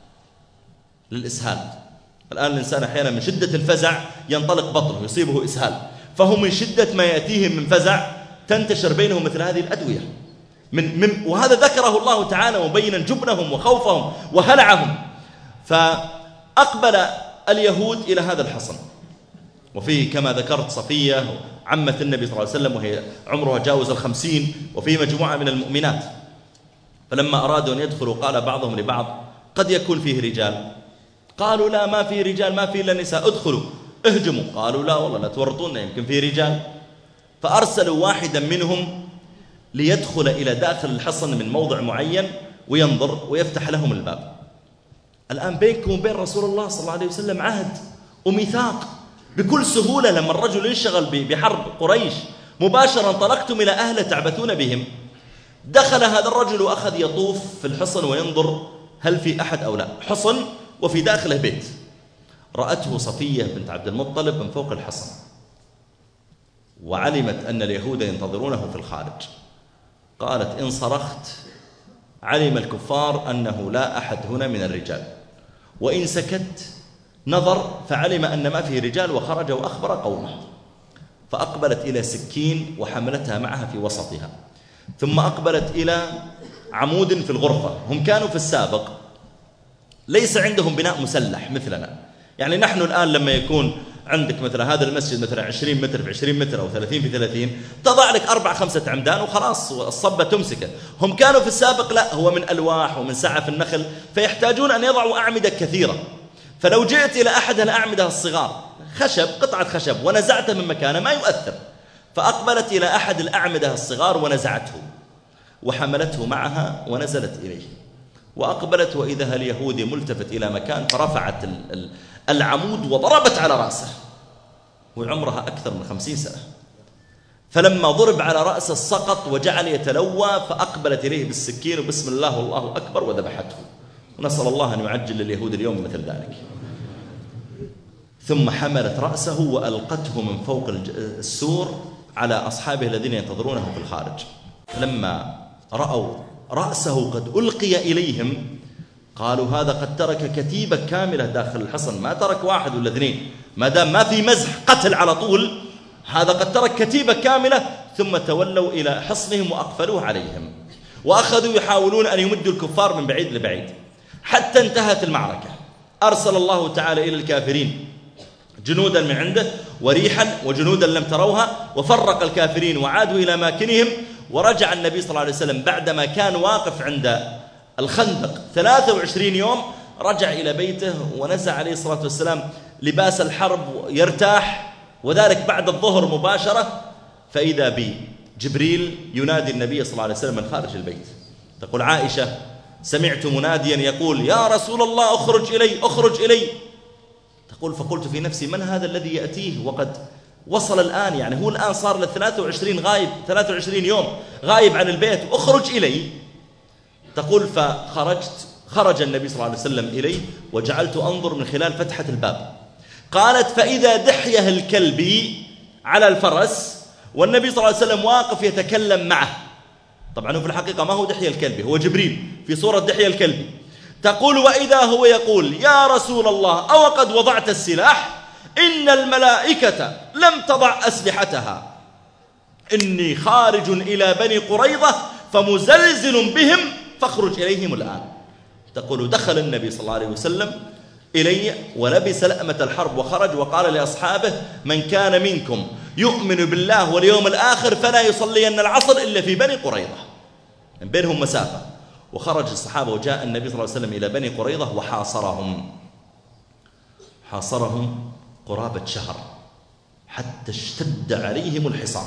للإسهال. الآن الإنسان أحيانا من شدة الفزع ينطلق بطنه يصيبه إسهال، فهم من شدة ما يأتيهم من فزع تنتشر بينهم مثل هذه الأدوية من من وهذا ذكره الله تعالى مبينا جبنهم وخوفهم وهلعهم. فأقبل اليهود إلى هذا الحصن، وفيه كما ذكرت صفية عمة النبي صلى الله عليه وسلم وهي عمرها جاوز الخمسين، وفيه مجموعة من المؤمنات. فلما أرادوا أن يدخلوا قال بعضهم لبعض قد يكون فيه رجال. قالوا لا، ما فيه رجال، ما فيه إلا نساء، ادخلوا اهجموا. قالوا لا والله لا تورطونا، يمكن فيه رجال. فأرسلوا واحدا منهم ليدخل إلى داخل الحصن من موضع معين وينظر ويفتح لهم الباب. الآن بينكم وبين رسول الله صلى الله عليه وسلم عهد وميثاق، بكل سهولة لما الرجل ينشغل بحرب قريش مباشرة انطلقتم إلى أهله تعبثون بهم. دخل هذا الرجل وأخذ يطوف في الحصن وينظر هل في أحد أو لا. حصن وفي داخله بيت. رأته صفية بنت عبد المطلب من فوق الحصن، وعلمت أن اليهود ينتظرونه في الخارج. قالت إن صرخت علم الكفار أنه لا أحد هنا من الرجال، وإن سكت نظر فعلم أن ما فيه رجال وخرج وأخبر قومه. فأقبلت إلى سكين وحملتها معها في وسطها، ثم أقبلت إلى عمود في الغرفة. هم كانوا في السابق ليس عندهم بناء مسلح مثلنا، يعني نحن الآن لما يكون عندك مثلا هذا المسجد مثلا عشرين متر في عشرين متر أو ثلاثين في ثلاثين تضع لك أربع خمسة عمدان وخلاص الصبة تمسكه. هم كانوا في السابق لا، هو من ألواح ومن سعف النخل، فيحتاجون أن يضعوا أعمدة كثيرة. فلو جئت إلى أحد الأعمدة الصغار خشب، قطعة خشب، ونزعته من مكانه ما يؤثر. فأقبلت إلى أحد الأعمدة الصغار ونزعته وحملته معها ونزلت إليه. وأقبلت وإذا اليهودي ملتفت إلى مكان، فرفعت العمود وضربت على رأسه، وعمرها أكثر من خمسين سنة. فلما ضرب على رأسه سقط وجعل يتلوى، فأقبلت إليه بالسكين وبسم الله والله أكبر وذبحته. ونسأل الله أن يعجل لليهود اليوم مثل ذلك. ثم حملت رأسه وألقته من فوق السور على أصحابه الذين ينتظرونه في الخارج. لما رأوا رأسه قد ألقي إليهم قالوا هذا قد ترك كتيبة كاملة داخل الحصن، ما ترك واحد ولا اثنين، ما دام ما في مزح قتل على طول، هذا قد ترك كتيبة كاملة. ثم تولوا إلى حصنهم وأقفلوه عليهم، وأخذوا يحاولون أن يمدوا الكفار من بعيد لبعيد حتى انتهت المعركة. أرسل الله تعالى إلى الكافرين جنودا من عنده وريحا وجنودا لم تروها، وفرق الكافرين وعادوا إلى أماكنهم. ورجع النبي صلى الله عليه وسلم بعدما كان واقف عند الخندق ثلاثة وعشرين يوم، رجع إلى بيته ونزع عليه الصلاة والسلام لباس الحرب يرتاح، وذلك بعد الظهر مباشرة، فإذا بي جبريل ينادي النبي صلى الله عليه وسلم من خارج البيت. تقول عائشة: سمعت مناديا يقول: يا رسول الله اخرج إلي اخرج إلي. تقول: فقلت في نفسي: من هذا الذي يأتيه وقد وصل الآن؟ يعني هو الآن صار له ثلاثة وعشرين غايب، ثلاثة وعشرين يوم غايب عن البيت، اخرج إلي. تقول: فخرجت خرج النبي صلى الله عليه وسلم إلي وجعلت أنظر من خلال فتحة الباب. قالت: فإذا دحية الكلبي على الفرس والنبي صلى الله عليه وسلم واقف يتكلم معه. طبعا هو في الحقيقة ما هو دحية الكلبي، هو جبريل في صورة دحية الكلبي. تقول: وإذا هو يقول: يا رسول الله أو قد وضعت السلاح؟ إن الملائكة لم تضع أسلحتها، إني خارج إلى بني قريظة فمزلزل بهم فاخرج إليهم الآن. تقول: دخل النبي صلى الله عليه وسلم إلي ولبس لأمة الحرب وخرج وقال لأصحابه: من كان منكم يؤمن بالله واليوم الآخر فلا يصلين العصر إلا في بني قريظة، من بينهم مسافة. وخرج الصحابة وجاء النبي صلى الله عليه وسلم إلى بني قريظة وحاصرهم حاصرهم قرابة شهر حتى اشتد عليهم الحصار.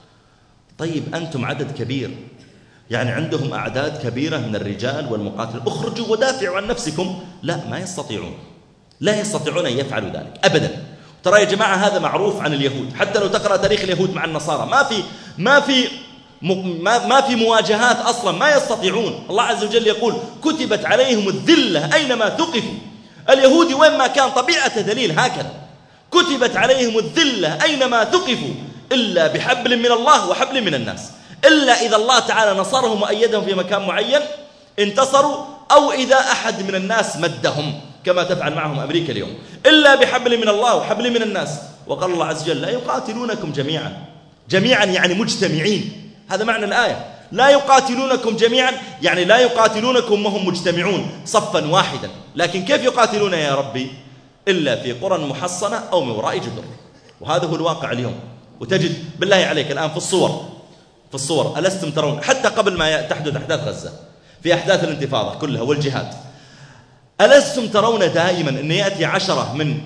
طيب أنتم عدد كبير، يعني عندهم أعداد كبيرة من الرجال والمقاتل، اخرجوا ودافعوا عن نفسكم. لا، ما يستطيعون، لا يستطيعون أن يفعلوا ذلك أبدا. ترى يا جماعة هذا معروف عن اليهود، حتى لو تقرأ تاريخ اليهود مع النصارى ما في ما في ما, ما في مواجهات أصلا، ما يستطيعون. الله عز وجل يقول: كتبت عليهم الذلة أينما ثقفوا. اليهود وين ما كان طبيعة ذليل هكذا، كتبت عليهم الذلة أينما ثقفوا إلا بحبل من الله وحبل من الناس. إلا إذا الله تعالى نصرهم وأيدهم في مكان معين انتصروا، أو إذا أحد من الناس مدهم كما تفعل معهم أمريكا اليوم، إلا بحبل من الله وحبل من الناس. وقال الله عز وجل: لا يقاتلونكم جميعا. جميعا يعني مجتمعين، هذا معنى الآية. لا يقاتلونكم جميعا يعني لا يقاتلونكم وهم مجتمعون صفا واحدا. لكن كيف يقاتلون يا ربي؟ إلا في قرى محصنة أو من وراء جدر. وهذا هو الواقع اليوم. وتجد بالله عليك الآن في الصور في الصور ألستم ترون، حتى قبل ما تحدث أحداث غزة، في أحداث الانتفاضة كلها والجهاد، ألستم ترون دائما أن يأتي عشرة من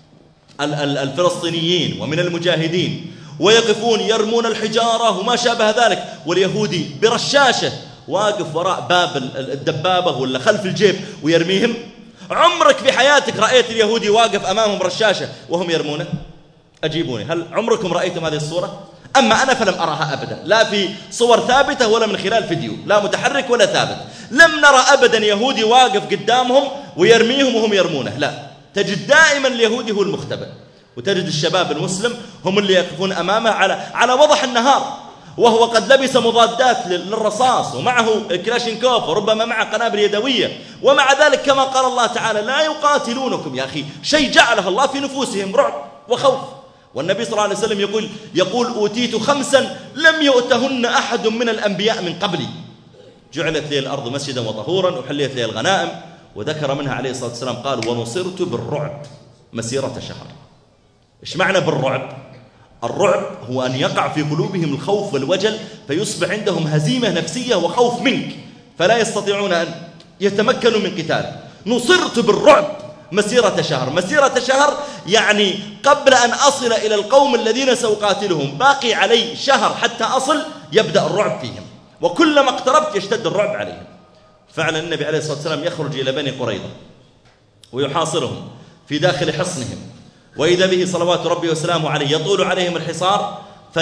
الفلسطينيين ومن المجاهدين ويقفون يرمون الحجارة وما شابه ذلك، واليهودي برشاشة واقف وراء باب الدبابة ولا خلف الجيب ويرميهم؟ عمرك في حياتك رأيت اليهودي واقف أمامهم رشاشة وهم يرمونه؟ أجيبوني، هل عمركم رأيتم هذه الصورة؟ أما أنا فلم أرها أبدا، لا في صور ثابتة ولا من خلال فيديو، لا متحرك ولا ثابت. لم نرى أبدا يهودي واقف قدامهم ويرميهم وهم يرمونه، لا. تجد دائما اليهودي هو المختبئ، وتجد الشباب المسلم هم اللي يقفون أمامه على على وضح النهار، وهو قد لبس مضادات للرصاص ومعه كلاشينكوف وربما معه قنابل يدوية، ومع ذلك كما قال الله تعالى: لا يقاتلونكم. يا أخي شيء جعله الله في نفوسهم رعب وخوف. والنبي صلى الله عليه وسلم يقول يقول أوتيت خمسا لم يؤتهن أحد من الأنبياء من قبلي: جعلت لي الأرض مسجدا وطهورا وحليت لي الغنائم. وذكر منها عليه الصلاة والسلام قال: ونصرت بالرعب مسيرة شهر. إيش معنى بالرعب؟ الرعب هو أن يقع في قلوبهم الخوف والوجل، فيصبح عندهم هزيمة نفسية وخوف منك، فلا يستطيعون أن يتمكنوا من قتالك. نصرت بالرعب مسيرة شهر. مسيرة شهر يعني قبل أن أصل إلى القوم الذين سأقاتلهم باقي علي شهر حتى أصل، يبدأ الرعب فيهم، وكلما اقتربت يشتد الرعب عليهم. فعلا النبي عليه الصلاة والسلام يخرج إلى بني قريظة ويحاصرهم في داخل حصنهم، وإذا به صلوات ربي وسلامه عليه يطول عليهم الحصار،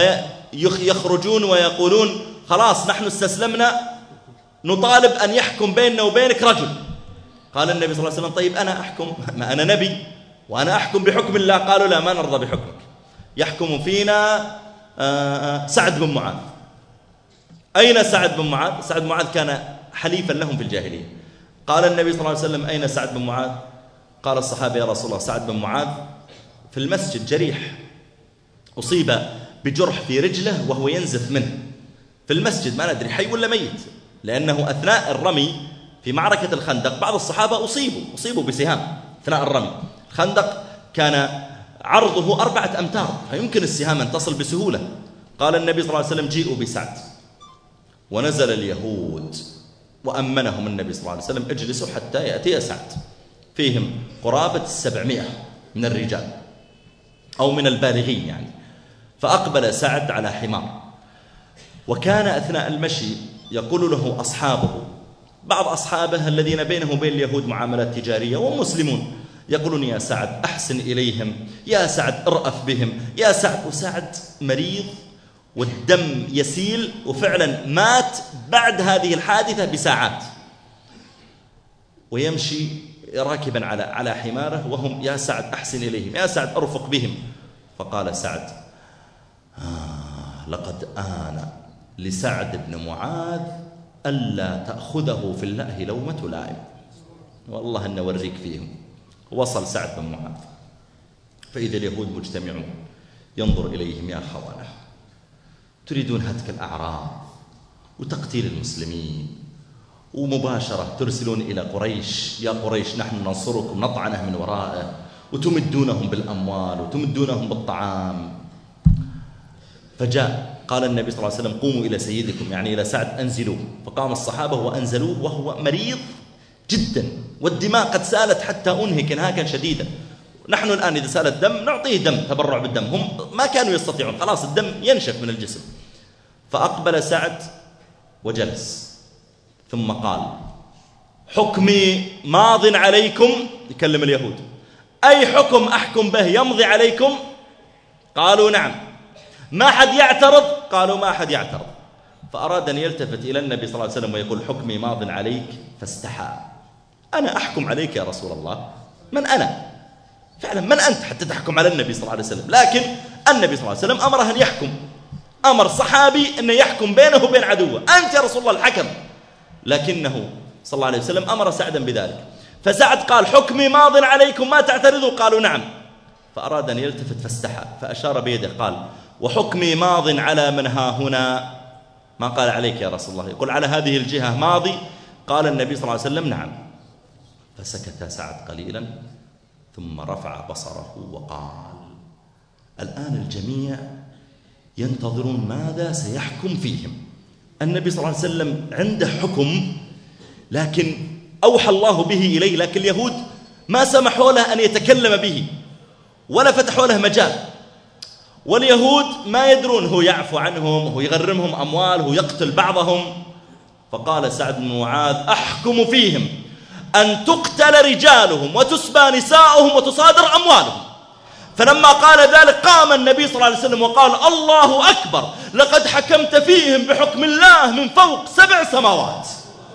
فيخرجون ويقولون: خلاص نحن استسلمنا، نطالب أن يحكم بيننا وبينك رجل. قال النبي صلى الله عليه وسلم: طيب أنا أحكم، ما أنا نبي وأنا أحكم بحكم الله. قالوا: لا، ما نرضى بحكمك، يحكم فينا سعد بن معاذ. أين سعد بن معاذ؟ سعد بن معاذ كان حليفا لهم في الجاهلية. قال النبي صلى الله عليه وسلم: أين سعد بن معاذ؟ قال الصحابة: يا رسول الله سعد بن معاذ في المسجد جريح، أصيب بجرح في رجله وهو ينزف منه في المسجد، ما ندري حي ولا ميت، لأنه أثناء الرمي في معركة الخندق بعض الصحابة أصيبوا أصيبوا بسهام أثناء الرمي. الخندق كان عرضه أربعة أمتار، فيمكن السهام أن تصل بسهولة. قال النبي صلى الله عليه وسلم: جيئوا بسعد. ونزل اليهود وأمنهم النبي صلى الله عليه وسلم: اجلسوا حتى يأتي سعد. فيهم قرابة السبعمائة من الرجال أو من البالغين يعني. فأقبل سعد على حمار، وكان أثناء المشي يقول له أصحابه، بعض أصحابه الذين بينه وبين اليهود معاملات تجارية ومسلمون، يقولون: يا سعد أحسن إليهم، يا سعد ارأف بهم، يا سعد. وسعد مريض والدم يسيل، وفعلا مات بعد هذه الحادثة بساعات، ويمشي راكبا على على حماره، وهم: يا سعد أحسن إليهم، يا سعد أرفق بهم. فقال سعد: آه لقد آن لسعد بن معاذ ألا تأخذه في الله لومة لائم. والله أن نوريك فيهم. وصل سعد بن معاذ، فإذا اليهود مجتمعون، ينظر إليهم: يا خونة، تريدون هتك الأعراض وتقتيل المسلمين، ومباشرة ترسلون إلى قريش: يا قريش نحن ننصركم، نطعنه من ورائه، وتمدونهم بالأموال وتمدونهم بالطعام. فجاء قال النبي صلى الله عليه وسلم: قوموا إلى سيدكم، يعني إلى سعد، أنزلوه. فقام الصحابة وأنزلوه وهو مريض جدا، والدماء قد سالت حتى أنهك انهاكا شديدا. نحن الآن إذا سال الدم نعطيه دم، تبرع بالدم، هم ما كانوا يستطيعون، خلاص الدم ينشف من الجسم. فأقبل سعد وجلس، ثم قال: حكمي ماض عليكم. يكلم اليهود: أي حكم أحكم به يمضي عليكم؟ قالوا: نعم. ما حد يعترض؟ قالوا: ما حد يعترض. فأراد أن يلتفت إلى النبي صلى الله عليه وسلم ويقول: حكمي ماض عليك، فاستحى: أنا أحكم عليك يا رسول الله؟ من أنا؟ فعلا من أنت حتى تحكم على النبي صلى الله عليه وسلم؟ لكن النبي صلى الله عليه وسلم أمره أن يحكم، أمر صحابي أن يحكم بينه وبين عدوه، أنت يا رسول الله الحكم. لكنه صلى الله عليه وسلم أمر سعدا بذلك. فسعد قال: حكمي ماض عليكم، ما تعترضوا؟ قالوا: نعم. فأراد أن يلتفت فاستحى، فأشار بيده قال: وحكمي ماض على من ها هنا. ما قال عليك يا رسول الله، يقول على هذه الجهة ماضي. قال النبي صلى الله عليه وسلم: نعم. فسكت سعد قليلا، ثم رفع بصره وقال: الآن الجميع ينتظرون ماذا سيحكم فيهم. النبي صلى الله عليه وسلم عنده حكم، لكن أوحى الله به إليه، لكن اليهود ما سمحوا له أن يتكلم به ولا فتحوا له مجال. واليهود ما يدرون، هو يعفو عنهم، هو يغرمهم أموال، هو يقتل بعضهم. فقال سعد بن معاذ: أحكم فيهم أن تقتل رجالهم وتسبى نساؤهم وتصادر أموالهم. فلما قال ذلك قام النبي صلى الله عليه وسلم وقال: الله أكبر، لقد حكمت فيهم بحكم الله من فوق سبع سماوات.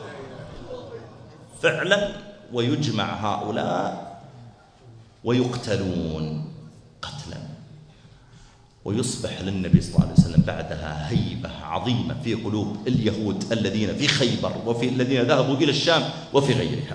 فعلا، ويجمع هؤلاء ويقتلون قتلا، ويصبح للنبي صلى الله عليه وسلم بعدها هيبة عظيمة في قلوب اليهود الذين في خيبر وفي الذين ذهبوا إلى الشام وفي غيرها.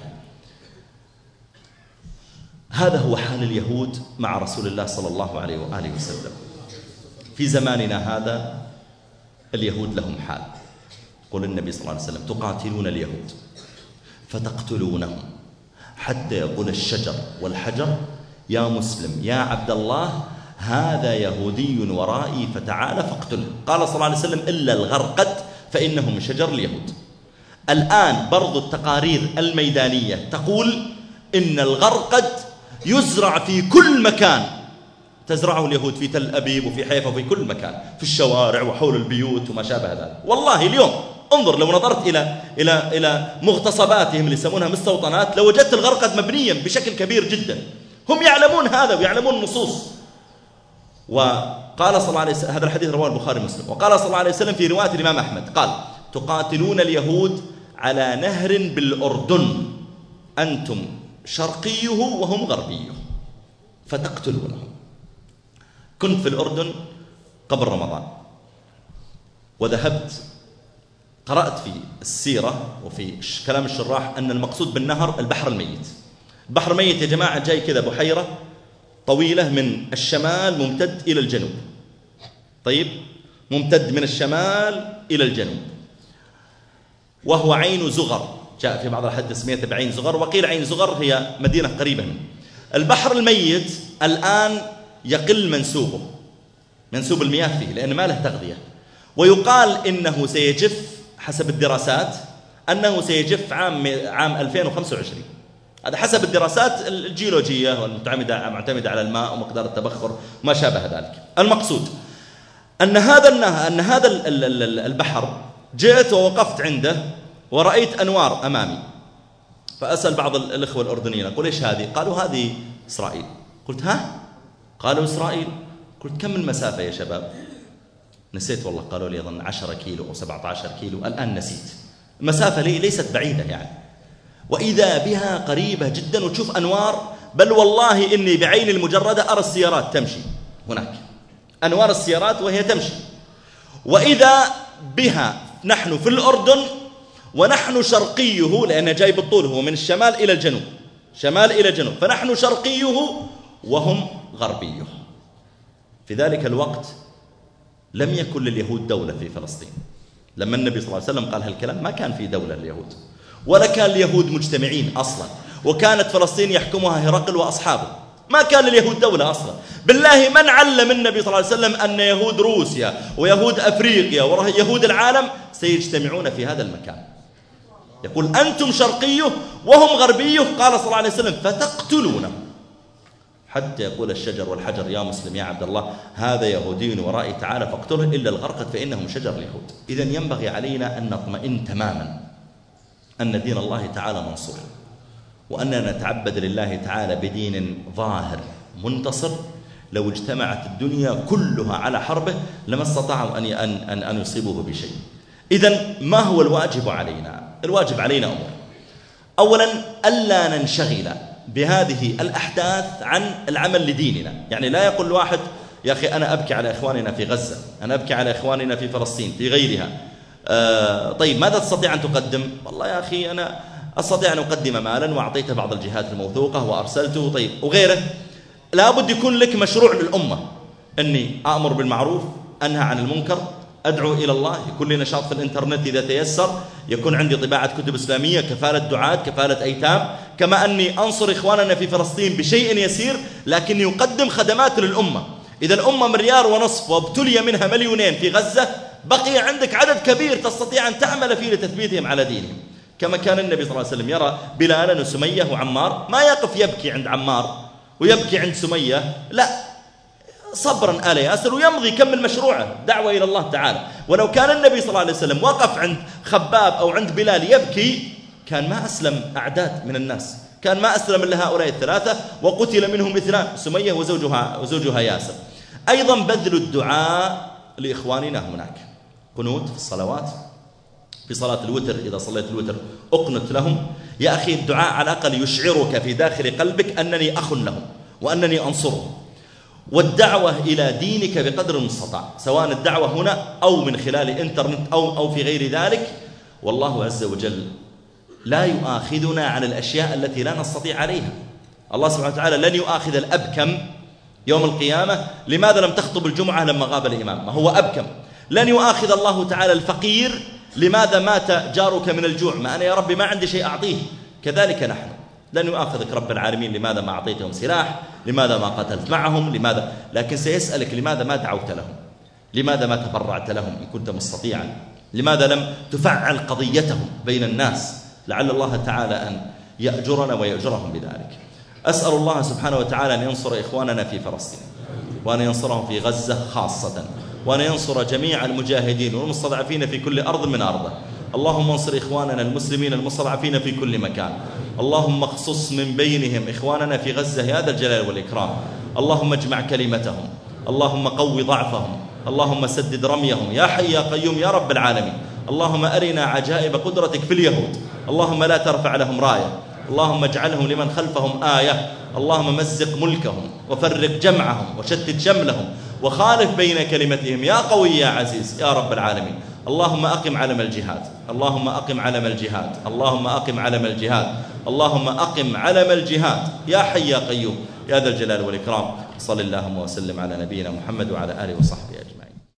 هذا هو حال اليهود مع رسول الله صلى الله عليه وآله وسلم. في زماننا هذا اليهود لهم حال. قل النبي صلى الله عليه وسلم: تقاتلون اليهود فتقتلونهم حتى يقول الشجر والحجر: يا مسلم يا عبد الله، هذا يهودي ورائي فتعال فاقتله. قال صلى الله عليه وسلم: إلا الغرقد فإنه من شجر اليهود. الآن برضو التقارير الميدانية تقول إن الغرقد يزرع في كل مكان، تزرعه اليهود في تل أبيب وفي حيفا وفي كل مكان، في الشوارع وحول البيوت وما شابه ذلك. والله اليوم انظر، لو نظرت إلى إلى إلى مغتصباتهم اللي يسمونها مستوطنات، لو وجدت الغرقد مبنيا بشكل كبير جدا. هم يعلمون هذا ويعلمون النصوص. وقال صلى الله عليه وسلم، هذا الحديث رواه البخاري ومسلم، وقال صلى الله عليه وسلم في رواية الإمام أحمد قال: تقاتلون اليهود على نهر بالأردن، أنتم شرقيه وهم غربيه، فتقتلونهم. كنت في الأردن قبل رمضان، وذهبت قرأت في السيرة وفي كلام الشراح أن المقصود بالنهر البحر الميت. البحر الميت يا جماعة جاي كذا بحيرة طويلة من الشمال ممتد إلى الجنوب، طيب ممتد من الشمال إلى الجنوب، وهو عين زغر، جاء في بعض الحديث سميته بعين زغر، وقيل عين زغر هي مدينة قريبة منه. البحر الميت الآن يقل منسوبه، منسوب المياه فيه، لأن ما له تغذية، ويقال إنه سيجف حسب الدراسات أنه سيجف عام عام ألفين وخمسة وعشرين. هذا حسب الدراسات الجيولوجية والمعتمدة معتمدة على الماء ومقدار التبخر وما شابه ذلك. المقصود أن هذا أن هذا البحر جئت ووقفت عنده ورأيت أنوار أمامي، فأسأل بعض الإخوة الأردنيين أقول إيش هذه؟ قالوا هذه إسرائيل. قلت ها؟ قالوا إسرائيل. قلت كم المسافة يا شباب؟ نسيت والله، قالوا لي أظن عشرة كيلو أو سبعة عشر كيلو، الآن نسيت. المسافة لي ليست بعيدة يعني، وإذا بها قريبة جدا وتشوف أنوار، بل والله إني بعين المجردة أرى السيارات تمشي هناك، أنوار السيارات وهي تمشي. وإذا بها نحن في الأردن ونحن شرقيه، لأنه جاي بالطول، هو من الشمال إلى الجنوب، شمال إلى جنوب، فنحن شرقيه وهم غربيه. في ذلك الوقت لم يكن لليهود دولة في فلسطين. لما النبي صلى الله عليه وسلم قال هالكلام ما كان في دولة لليهود، ولا كان اليهود مجتمعين أصلا، وكانت فلسطين يحكمها هرقل وأصحابه، ما كان لليهود دولة أصلا. بالله من علم النبي صلى الله عليه وسلم أن يهود روسيا ويهود أفريقيا ويهود العالم سيجتمعون في هذا المكان؟ يقول أنتم شرقيه وهم غربيه، قال صلى الله عليه وسلم فتقتلونه، حتى يقول الشجر والحجر يا مسلم يا عبد الله هذا يهودي ورائي تعالى فاقتله إلا الغرقد فإنهم شجر اليهود. إذن ينبغي علينا أن نطمئن تماما أن دين الله تعالى منصور، وأننا نتعبد لله تعالى بدين ظاهر منتصر. لو اجتمعت الدنيا كلها على حربه لما استطاعوا أن أن أن يصيبوه بشيء. إذن ما هو الواجب علينا؟ الواجب علينا أمور. أولا ألا ننشغل بهذه الأحداث عن العمل لديننا. يعني لا يقول الواحد يا أخي أنا أبكي على إخواننا في غزة، أنا أبكي على إخواننا في فلسطين في غيرها، آه طيب ماذا تستطيع أن تقدم؟ والله يا أخي أنا أستطيع أن أقدم مالا وأعطيته بعض الجهات الموثوقة وأرسلته، طيب وغيره. لابد يكون لك مشروع للأمة، أني أأمر بالمعروف أنهى عن المنكر، أدعو إلى الله، يكون لي نشاط في الإنترنت إذا تيسر، يكون عندي طباعة كتب إسلامية، كفالة دعاة، كفالة أيتام، كما أني أنصر إخواننا في فلسطين بشيء يسير لكن يقدم خدمات للأمة. إذا الأمة مليار ونصف وابتلي منها مليونين في غزة، بقي عندك عدد كبير تستطيع أن تعمل فيه لتثبيتهم على دينهم. كما كان النبي صلى الله عليه وسلم يرى بلالا وسمية وعمار، ما يقف يبكي عند عمار ويبكي عند سمية، لا، صبرا آل ياسر ويمضي يكمل مشروعه دعوة إلى الله تعالى. ولو كان النبي صلى الله عليه وسلم وقف عند خباب أو عند بلال يبكي كان ما أسلم أعداد من الناس، كان ما أسلم إلا هؤلاء الثلاثة وقتل منهم اثنان، سمية وزوجها, وزوجها ياسر. أيضا بذل الدعاء لإخواننا هناك، قنوت في الصلوات، في صلاة الوتر إذا صليت الوتر أقنت لهم. يا أخي الدعاء على الأقل يشعرك في داخل قلبك أنني أخ لهم وأنني أنصرهم. والدعوة إلى دينك بقدر المستطاع، سواء الدعوة هنا أو من خلال إنترنت أو, أو في غير ذلك. والله عز وجل لا يؤاخذنا عن الأشياء التي لا نستطيع عليها. الله سبحانه وتعالى لن يؤاخذ الأبكم يوم القيامة لماذا لم تخطب الجمعة لما غاب الإمام، ما هو أبكم. لن يؤاخذ الله تعالى الفقير لماذا مات جارك من الجوع، ما أنا يا ربي ما عندي شيء أعطيه. كذلك نحن لن يؤاخذك رب العالمين لماذا ما أعطيتهم سلاح، لماذا ما قتلت معهم، لماذا، لكن سيسألك لماذا ما دعوت لهم، لماذا ما تبرعت لهم إن كنت مستطيعا، لماذا لم تفعل قضيتهم بين الناس، لعل الله تعالى أن يأجرنا ويأجرهم بذلك. أسأل الله سبحانه وتعالى أن ينصر إخواننا في فلسطين، وأن ينصرهم في غزة خاصة، وأن ينصر جميع المجاهدين والمستضعفين في كل أرض من أرضه. اللهم انصر إخواننا المسلمين المستضعفين في كل مكان، اللهم اخصص من بينهم إخواننا في غزة يا ذا الجلال والإكرام. اللهم اجمع كلمتهم، اللهم قوي ضعفهم، اللهم سدد رميهم يا حي يا قيوم يا رب العالمين. اللهم أرنا عجائب قدرتك في اليهود، اللهم لا ترفع لهم راية، اللهم اجعلهم لمن خلفهم آية. اللهم مزق ملكهم وفرق جمعهم وشتت شملهم وخالف بين كلمتهم يا قوي يا عزيز يا رب العالمين. اللهم أقم علم الجهاد، اللهم أقم علم الجهاد، اللهم أقم علم الجهاد، اللهم أقم علم الجهاد يا حي يا قيوم يا ذا الجلال والإكرام. صلى اللهم وسلم على نبينا محمد وعلى آله وصحبه أجمعين.